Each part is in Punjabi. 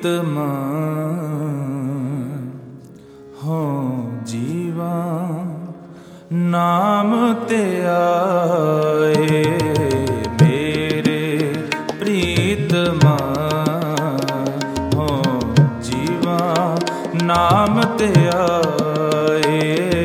ਪ੍ਰੀਤਮਾ ਹੋ ਜੀਵਾ ਨਾਮ ਤੇ ਆਏ ਮੇਰੇ ਪ੍ਰੀਤਮਾ ਹੋ ਜੀਵਾ ਨਾਮ ਤੇ ਆਏ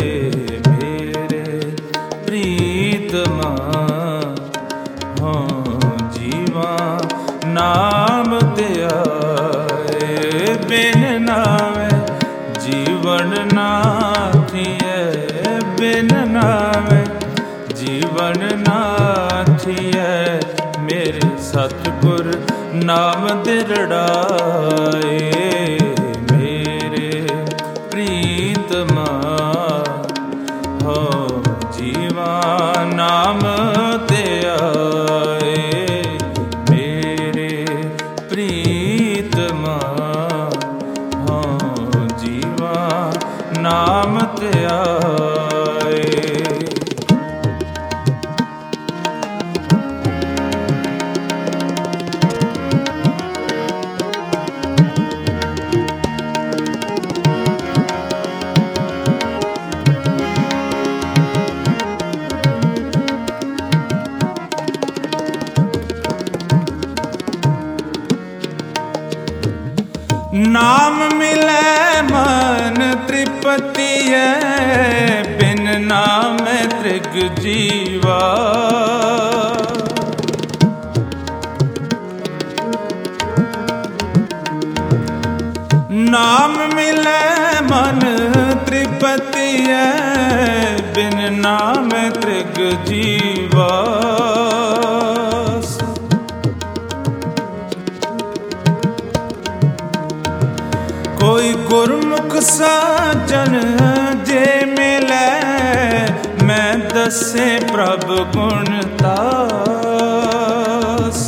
ਮੇਰੇ ਪ੍ਰੀਤਮਾ ਹੋ ਜੀਵਾ ਨਾਮ ਤੇ ਆਏ ਬਿਨ ਨਾਵੇਂ ਜੀਵਨ ਨਾ ਥੀਏ ਬਿਨ ਨਾਵੇਂ ਜੀਵਨ ਨਾ ਥੀਏ ਮੇਰੇ ਸਤਿਗੁਰ ਨਾਮ ਦਿਰੜਾਏ ਮੇਰੇ ਪ੍ਰੀਤਮਾ ਹੋ ਜੀਵਾ ਨਾਮ ਤੇ ਆਏ ਮੇਰੇ ਪ੍ਰੀਤਮਾ ਹੋ ਜੀਵਾ ਨਾਮ ਤੇ ਆਏ। नाम मिले मन त्रिपतिए बिन नाम त्रिग जीवा नाम मिले मन त्रिपतिए बिन नाम त्रिग जीवा कोई गुरमुख साजन जे मिले मैं दसे प्रभ गुण तास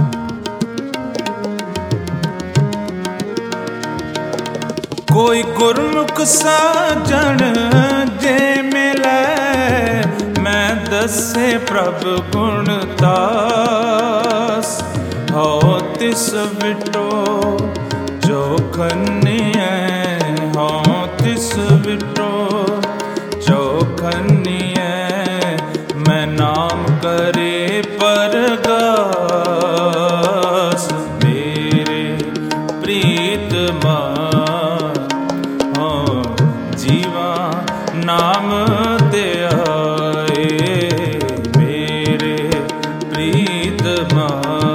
कोई गुरमुख साजन जे मिले मैं दसे प्रभ गुण तास हो तिस विटो जो खन्निए हो तिस विटो जो खन्निए मैं नाम करे परगास मेरे प्रीतमा हो जीवा नाम ते आए मेरे प्रीतमा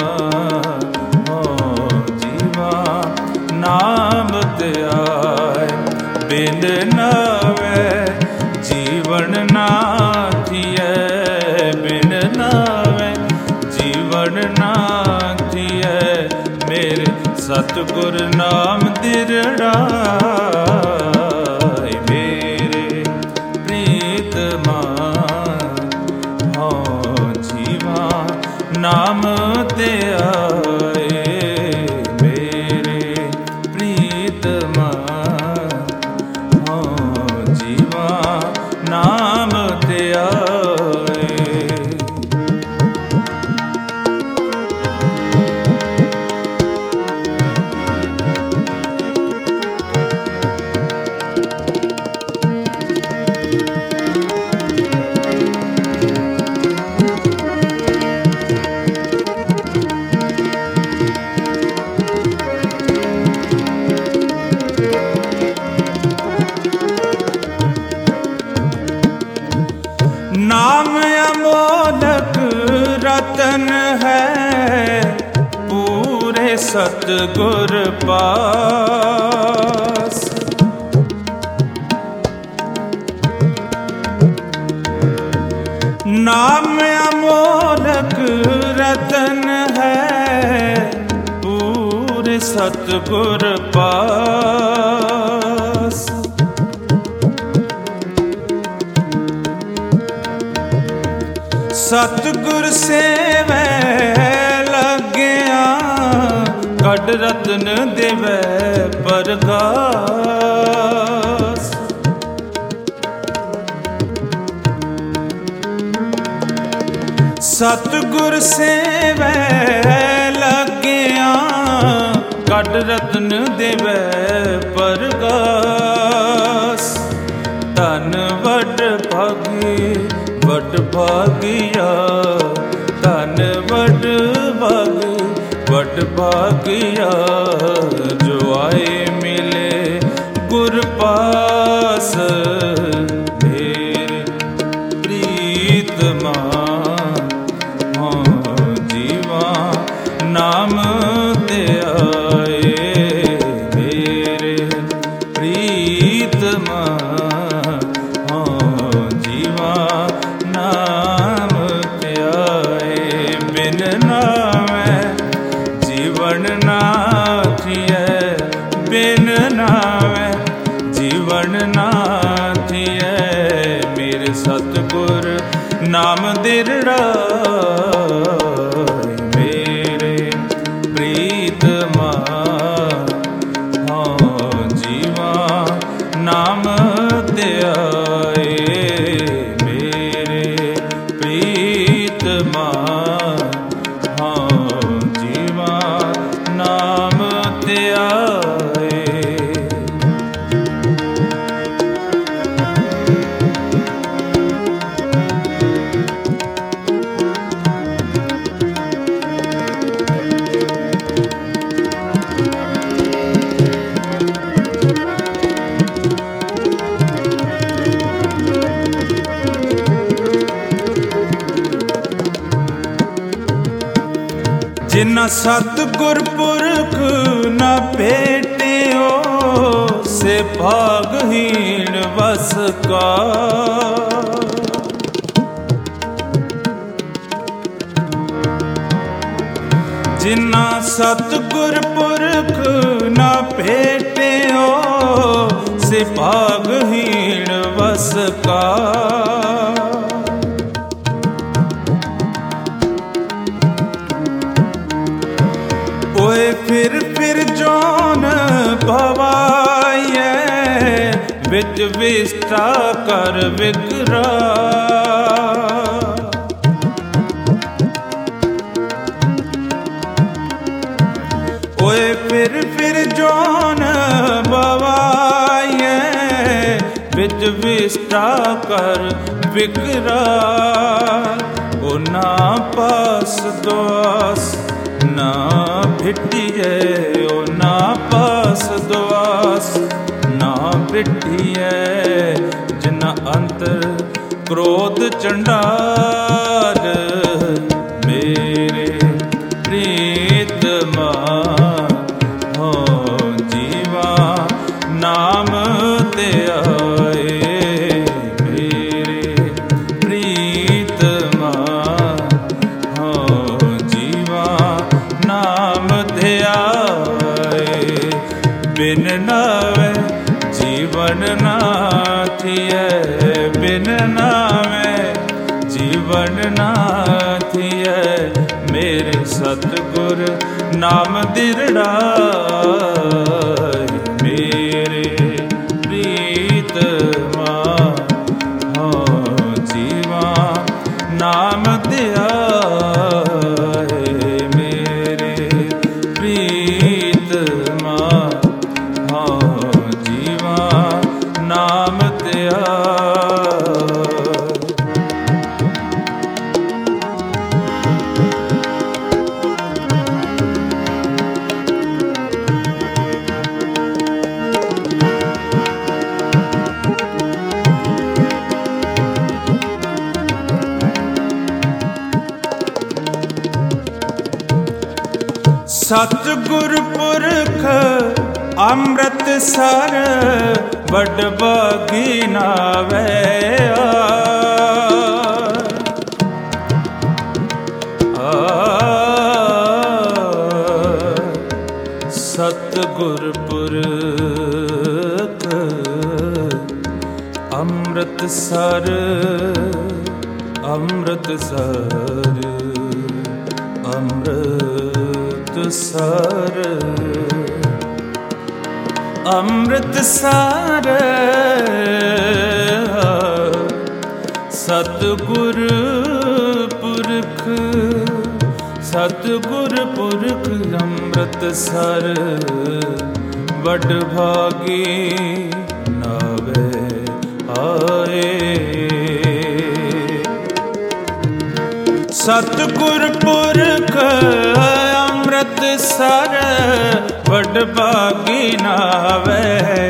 नाम ते आए बिन नावे जीवन ना थिए बिन नावे जीवन ना थिए मेरे सतगुर नाम दिरड़ाए मेरे प्रीतमा हो जीवा नाम ते आए हो जीवा नाम ते आए। नाम अमोलक रतन है पूरे सतगुर पास नाम अमोलक रतन है पूरे सतगुर पास सतगुर सेवै लग्या कड रतन देवै परगास सतगुर सेवै लग्या कड रतन ਵਡ ਭਾਗਿਆ ਧਨ ਵਡ ਭਾਗ ਵਡ ਭਾਗਿਆ ਜੋ ਆਏ ਮਿਲੇ ਗੁਰ ਪਾਸ ਮੇਰੇ ਪ੍ਰੀਤਮਾ ਜੀਵਾ ਨਾਮ ਤੇ ਆਏ ਮੇਰੇ ਪ੍ਰੀਤਮਾ ਜੀਵਾ ਨਾਮ ਤੇ ਆਏ ਬਿਨ ਨਾਮੈ ਜੀਵਨ ਨਾ ਥੀਐ ਬਿਨ ਨਾਮੈ ਜੀਵਨ ਨਾ ਥੀਐ ਮੇਰੇ ਸਤਿਗੁਰ ਨਾਮ ਦਿਰੜਾ ਮੇਰੇ ਪ੍ਰੀਤਮਾ ਜੀਵਾ ਨਾਮ ਤੇ ਆਏ ਮੇਰੇ ਪ੍ਰੀਤਮਾ ਜੀਵਾ ਨਾਮ ਤੇ ਆਏ। ਜਿਨਾ ਸਤਿਗੁਰ ਪੁਰਖ ਨਾ ਭੇਟਿਓ ਸੇ ਭਾਗਹੀਣ ਵਸ ਕਾ ਜਿਨਾ ਸਤਿਗੁਰ ਪੁਰਖ ਨਾ ਭੇਟਿਓ ਸੇ ਭਾਗਹੀਣ ਵਸ ਕਾ ਓਏ ਫਿਰ ਜੋਨ ਭਵਾਈਐ ਵਿੱਚ ਵਿਸਟਾ ਕਰ ਵਿਗਰਾ ਓਏ ਫਿਰ ਜੋਨ ਭਵਾਈਐ ਵਿੱਚ ਵਿਸਟਾ ਕਰ ਵਿਗਰਾ ਓ ਨਾ ਪਾਸ ਦੋਸ ਨਾ ਭਿਟਿਐ ਓ ਨਾ ਪਾਸ ਦੁਆਸ ਨਾ ਭਿਟਿਐ ਜਿਨਾ ਅੰਤਰ ਕ੍ਰੋਧ ਚੰਡਾਲ ਮੇਰੇ ਪ੍ਰੀਤਮਾ ਜੀਵਾ ਨਾਮ ਤੇ ਆਏ ਮੇਰੇ ਪ੍ਰੀਤਮਾ ਨਾਮ ਤੇ ਆਏ ਬਿਨ ਨਾਮੈ ਜੀਵਨ ਨਾ ਥੀਐ ਬਿਨ ਨਾਮੈ ਜੀਵਨ ਨਾ ਥੀਐ ਮੇਰੇ ਸਤਿਗੁਰ ਨਾਮ ਦਿਰੜਾ ਮੇਰੇ ਪ੍ਰੀਤਮਾ ਜੀਵਾ ਨਾਮ ਤੇ ਨਾਮ ਤੇ ਸਤਿਗੁਰ ਪੁਰਖ ਅੰਮ੍ਰਿਤਸਰ ਵਡ ਭਾਗੀ ਨਾਵੈ ਸਤਿਗੁਰ ਪੁਰਖ ਅੰਮ੍ਰਿਤਸਰ ਅੰਮ੍ਰਿਤਸਰ ਅੰਮ੍ਰਿਤਸਰ ਅੰਮ੍ਰਿਤਸਰ ਸਤਿਗੁਰ ਪੁਰਖ ਸਤਿਗੁਰ ਪੁਰਖ ਅੰਮ੍ਰਿਤਸਰ ਵਡ ਭਾਗੀ ਨਾਵੇ ਆਏ ਸਤਿਗੁਰ ਪੁਰਖ ਅੰਮ੍ਰਿਤ ਸਰ ਵਡ ਭਾਗੀ ਨਾਵੇ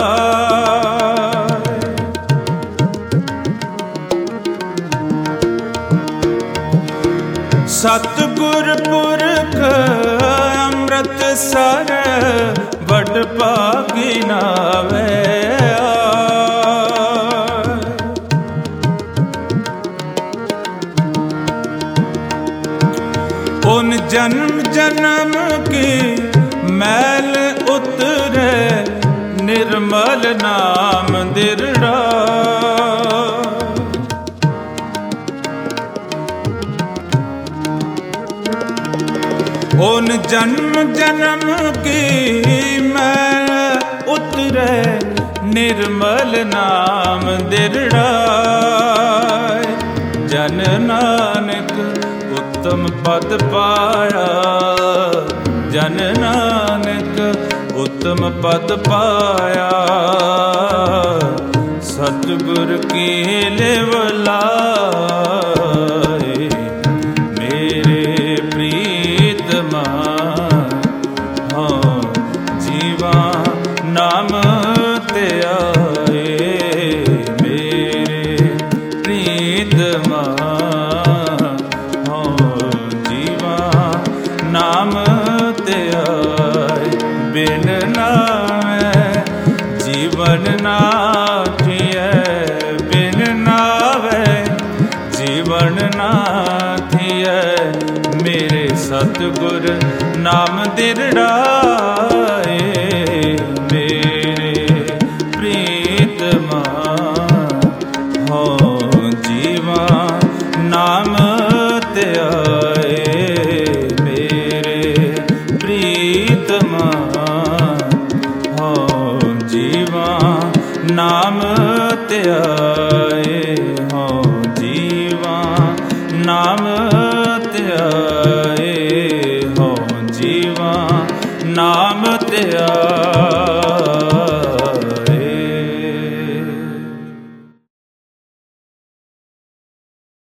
ਸਤਿਗੁਰ ਪੁਰਖ ਅੰਮ੍ਰਿਤ ਸਰ ਵਡ ਭਾਗੀ ਨਾਵੇ ਉਨ ਜਨਮ ਜਨਮ ਕੀ ਮੈਲ ਉਤਰੇ ਨਿਰਮਲ ਨਾਮ ਦਿਰੜਾ ਉਨ ਜਨਮ ਜਨਮ ਕੀ ਮੈਲ ਉਤਰੇ ਨਿਰਮਲ ਨਾਮ ਦਿਰੜਾ ਜਨ ਨਾਨਕ ਉੱਤਮ ਪਦ ਪਾਇਆ ਜਨ ਨਾਨਕ ਉੱਤਮ ਪਦ ਪਾਇਆ ਸਤਿਗੁਰ ਕੀ ਲਿਵ ਲਾਏ ਮੇਰੇ ਪ੍ਰੀਤਮਾ ਹਾਂ ਜੀਵਾ ਨਾਮ ਤੇ ਆਏ ਮੇਰੇ ਪ੍ਰੀਤਮਾ ਨਾਮ ਤੇ ਆਏ ਬਿਨ ਨਾਵੇਂ ਜੀਵਨ ਨਾ ਥੀਏ ਬਿਨ ਨਾਵੇਂ ਜੀਵਨ ਨਾ ਥੀਏ ਮੇਰੇ ਸਤਿਗੁਰ ਨਾਮ ਦਿਰੜਾਏ ਮੇਰੇ ਪ੍ਰੀਤਮਾ ਹੋ ਜੀਵਾ ਨਾਮ ਤੇ ਆਏ ਪ੍ਰੀਤਮਾ ਹੋ ਜੀਵਾ ਨਾਮ ਤੇ ਆਏ ਹੋ ਜੀਵਾ ਨਾਮ ਤੇ ਆਏ ਹੋ ਜੀਵਾ ਨਾਮ ਤੇ ਆਏ